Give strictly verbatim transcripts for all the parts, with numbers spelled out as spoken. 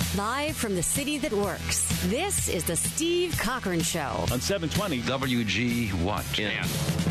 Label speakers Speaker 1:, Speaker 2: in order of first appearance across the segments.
Speaker 1: Live from the city that works, this is the Steve Cochran Show.
Speaker 2: On seven twenty W G what? Yeah.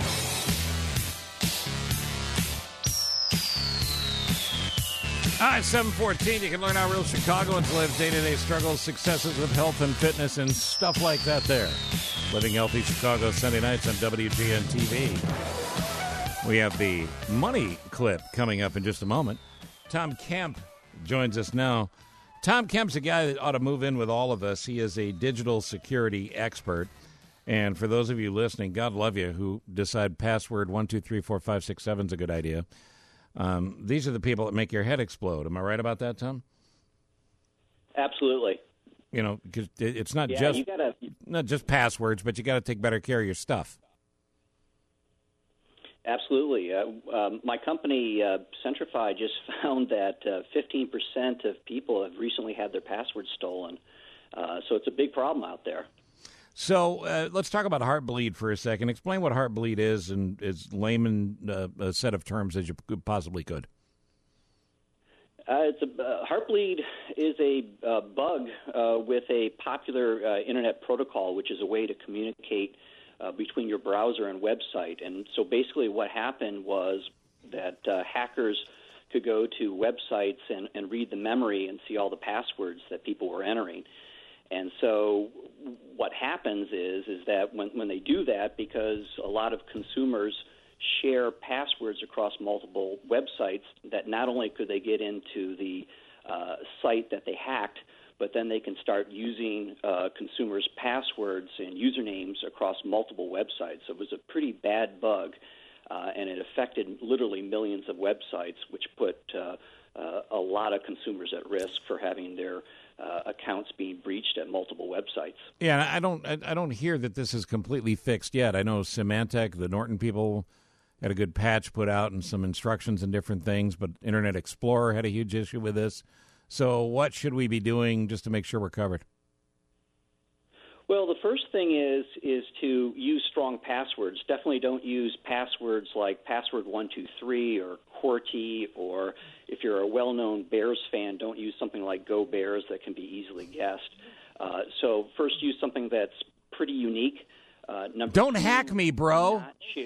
Speaker 3: All right, seven fourteen. You can learn how real Chicagoans live, day-to-day struggles, successes with health and fitness, and stuff like that there. Living Healthy Chicago, Sunday nights on W G N T V. We have the money clip coming up in just a moment. Tom Kemp joins us now. Tom Kemp's a guy that ought to move in with all of us. He is a digital security expert. And for those of you listening, God love you, who decide password one two three four five six seven is a good idea. Um, these are the people that make your head explode. Am I right about that, Tom?
Speaker 4: Absolutely.
Speaker 3: You know, because it's not
Speaker 4: yeah,
Speaker 3: just
Speaker 4: you gotta,
Speaker 3: not just passwords, but you got to take better care of your stuff.
Speaker 4: Absolutely. Uh, um, my company, uh, Centrify, just found that uh, fifteen percent of people have recently had their passwords stolen. Uh, so it's a big problem out there.
Speaker 3: So uh, let's talk about Heartbleed for a second. Explain what Heartbleed is in as layman uh, a set of terms as you possibly could.
Speaker 4: Uh, it's a uh, Heartbleed is a uh, bug uh, with a popular uh, internet protocol, which is a way to communicate uh, between your browser and website. And so basically what happened was that uh, hackers could go to websites and, and read the memory and see all the passwords that people were entering. And so what happens is is that when, when they do that, because a lot of consumers share passwords across multiple websites, that not only could they get into the uh, site that they hacked, but then they can start using uh, consumers' passwords and usernames across multiple websites. So it was a pretty bad bug, uh, and it affected literally millions of websites, which put uh, uh, a lot of consumers at risk for having their Uh, accounts being breached at multiple websites.
Speaker 3: Yeah, I don't, I, I don't hear that this is completely fixed yet. I know Symantec, the Norton people, had a good patch put out and some instructions and different things, but Internet Explorer had a huge issue with this. So, what should we be doing just to make sure we're covered?
Speaker 4: Well, the first thing is is to use strong passwords. Definitely don't use passwords like password one two three or QWERTY, or if you're a well-known Bears fan, don't use something like Go Bears that can be easily guessed. Uh, so first, use something that's pretty unique. Uh, number
Speaker 3: don't
Speaker 4: two,
Speaker 3: hack me, bro.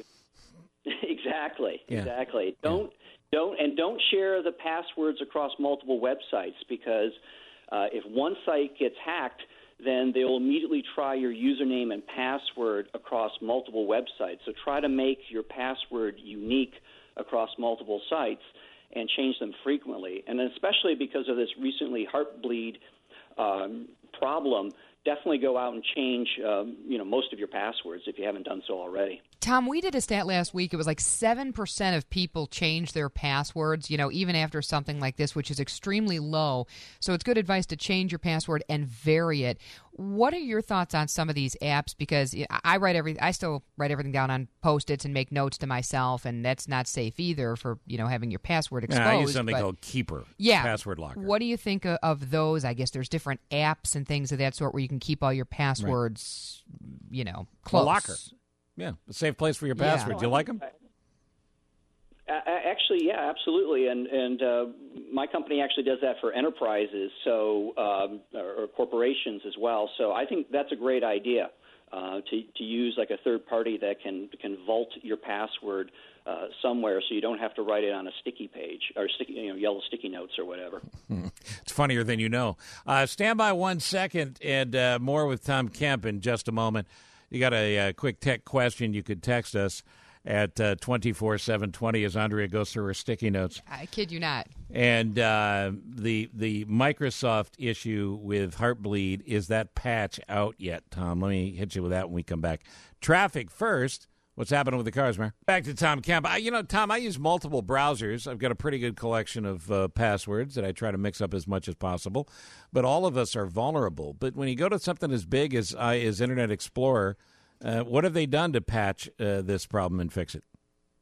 Speaker 4: exactly,
Speaker 3: yeah.
Speaker 4: exactly. Don't yeah. don't and don't share the passwords across multiple websites, because uh, if one site gets hacked, then they'll immediately try your username and password across multiple websites. So try to make your password unique across multiple sites and change them frequently. And especially because of this recently Heartbleed um, problem, definitely go out and change um, you know, most of your passwords if you haven't done so already.
Speaker 5: Tom, we did a stat last week. It was like seven percent of people change their passwords, you know, even after something like this, which is extremely low. So it's good advice to change your password and vary it. What are your thoughts on some of these apps? Because I write every, I still write everything down on Post-its and make notes to myself, and that's not safe either for, you know, having your password exposed.
Speaker 3: Yeah, I use something
Speaker 5: but,
Speaker 3: called Keeper,
Speaker 5: yeah,
Speaker 3: password locker.
Speaker 5: What do you think of, of those? I guess there's different apps and things of that sort where you can keep all your passwords, right. you know, close.
Speaker 3: A locker. Yeah, a safe place for your passwords.
Speaker 5: Yeah.
Speaker 3: Do you like them?
Speaker 4: Actually, yeah, absolutely. And and uh, my company actually does that for enterprises, so um, or corporations as well. So I think that's a great idea uh, to to use like a third party that can can vault your password uh, somewhere, so you don't have to write it on a sticky page or sticky, you know, yellow sticky notes or whatever.
Speaker 3: It's funnier than you know. Uh, stand by one second, and uh, more with Tom Kemp in just a moment. You got a, a quick tech question, you could text us at uh, twenty-four seven twenty as Andrea goes through her sticky notes.
Speaker 5: I kid you not.
Speaker 3: And uh, the the Microsoft issue with Heartbleed, is that patch out yet, Tom? Let me hit you with that when we come back. Traffic first. What's happening with the cars, man? Back to Tom Kemp. I, you know, Tom, I use multiple browsers. I've got a pretty good collection of uh, passwords that I try to mix up as much as possible. But all of us are vulnerable. But when you go to something as big as, uh, as Internet Explorer, uh, what have they done to patch uh, this problem and fix it?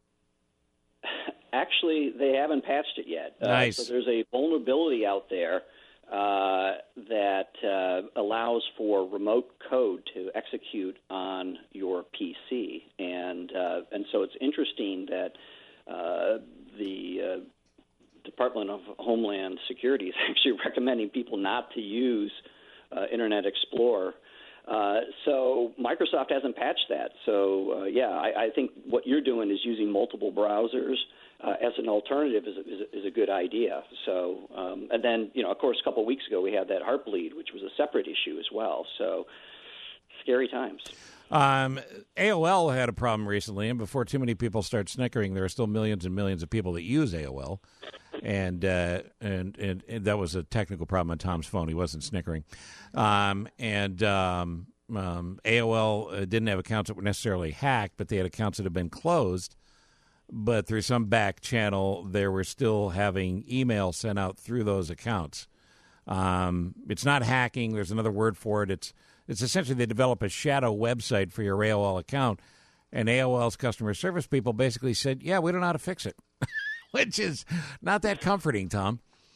Speaker 4: Actually, they haven't patched it yet.
Speaker 3: Nice.
Speaker 4: Uh, so there's a vulnerability out there uh, that uh, allows for remote code to execute on your P C, and uh, and so it's interesting that uh, the uh, Department of Homeland Security is actually recommending people not to use uh, Internet Explorer. Uh, so Microsoft hasn't patched that. So, uh, yeah, I, I think what you're doing is using multiple browsers uh, as an alternative is a, is a, is a good idea. So, um, and then, you know, of course, a couple of weeks ago we had that Heartbleed, which was a separate issue as well. So, scary times.
Speaker 3: Um, A O L had a problem recently, and before too many people start snickering, there are still millions and millions of people that use A O L. And, uh, and and and that was a technical problem on Tom's phone. He wasn't snickering. Um, and um, um, A O L uh, didn't have accounts that were necessarily hacked, but they had accounts that had been closed. But through some back channel, they were still having email sent out through those accounts. Um, it's not hacking. There's another word for it. It's it's essentially they develop a shadow website for your A O L account. And A O L's customer service people basically said, yeah, we don't know how to fix it. Which is not that comforting, Tom.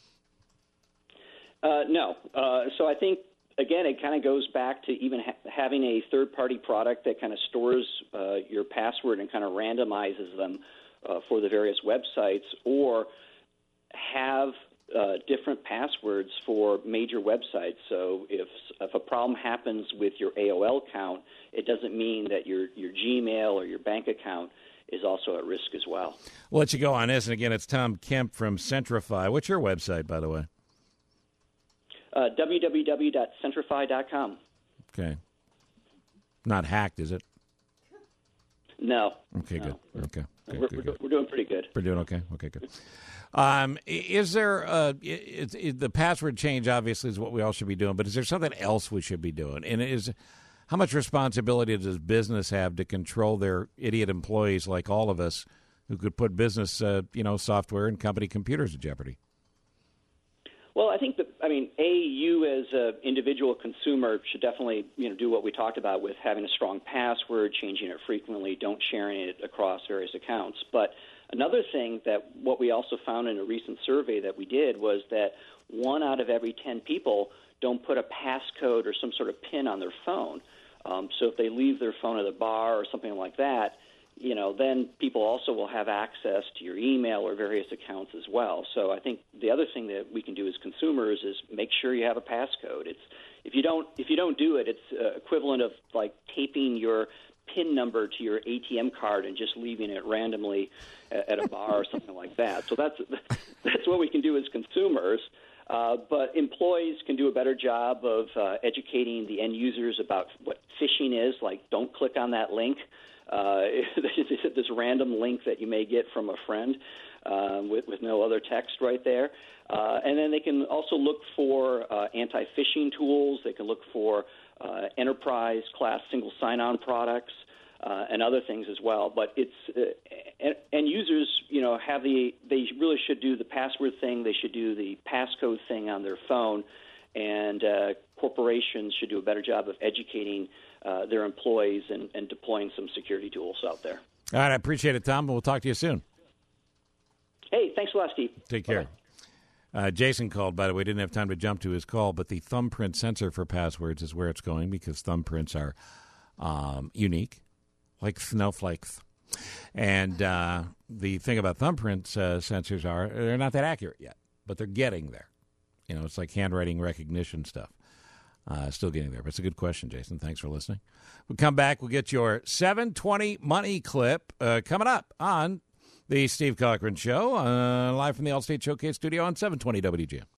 Speaker 4: Uh, no. Uh, so I think, again, it kind of goes back to even ha- having a third-party product that kind of stores uh, your password and kind of randomizes them uh, for the various websites, or have uh, different passwords for major websites. So if if a problem happens with your A O L account, it doesn't mean that your, your Gmail or your bank account is also at risk as well.
Speaker 3: We'll let you go on this. And again, it's Tom Kemp from Centrify. What's your website, by the way?
Speaker 4: Uh, w w w dot centrify dot com.
Speaker 3: Okay. Not hacked, is it?
Speaker 4: No.
Speaker 3: Okay,
Speaker 4: no.
Speaker 3: good. Okay. okay
Speaker 4: we're,
Speaker 3: good,
Speaker 4: we're,
Speaker 3: good.
Speaker 4: we're doing pretty good.
Speaker 3: We're doing okay? Okay, good. Um, is there, uh, it, it, the password change obviously is what we all should be doing, but is there something else we should be doing? And is how much responsibility does business have to control their idiot employees like all of us who could put business, uh, you know, software and company computers at jeopardy?
Speaker 4: Well, I think that, I mean, A, you as an individual consumer should definitely, you know, do what we talked about with having a strong password, changing it frequently, don't sharing it across various accounts. But another thing that what we also found in a recent survey that we did was that one out of every ten people don't put a passcode or some sort of PIN on their phone. Um, so if they leave their phone at the bar or something like that, you know, then people also will have access to your email or various accounts as well. So I think the other thing that we can do as consumers is make sure you have a passcode. It's if you don't if you don't do it, it's uh, equivalent of like taping your PIN number to your A T M card and just leaving it randomly at, at a bar or something like that. So that's that's what we can do as consumers. Uh, but employees can do a better job of uh, educating the end users about what phishing is. Like, don't click on that link. Uh, this random link that you may get from a friend uh, with, with no other text right there. Uh, and then they can also look for uh, anti-phishing tools. They can look for uh, enterprise-class single sign-on products uh, and other things as well. But it's uh, and users, you know, have the they really should do the password thing. They should do the passcode thing on their phone, and uh, corporations should do a better job of educating uh, their employees and, and deploying some security tools out there.
Speaker 3: All right, I appreciate it, Tom. We'll talk to you soon.
Speaker 4: Hey, thanks a lot, Steve.
Speaker 3: Take care. Uh, Jason called, by the way. Didn't have time to jump to his call, but the thumbprint sensor for passwords is where it's going because thumbprints are um, unique, like snowflakes. And uh, the thing about thumbprint uh, sensors are they're not that accurate yet, but they're getting there. You know, it's like handwriting recognition stuff. Uh, still getting there, but it's a good question, Jason. Thanks for listening. We'll come back. We'll get your seven twenty money clip uh, coming up on the Steve Cochran Show, uh, live from the Allstate Showcase studio on seven twenty W G M.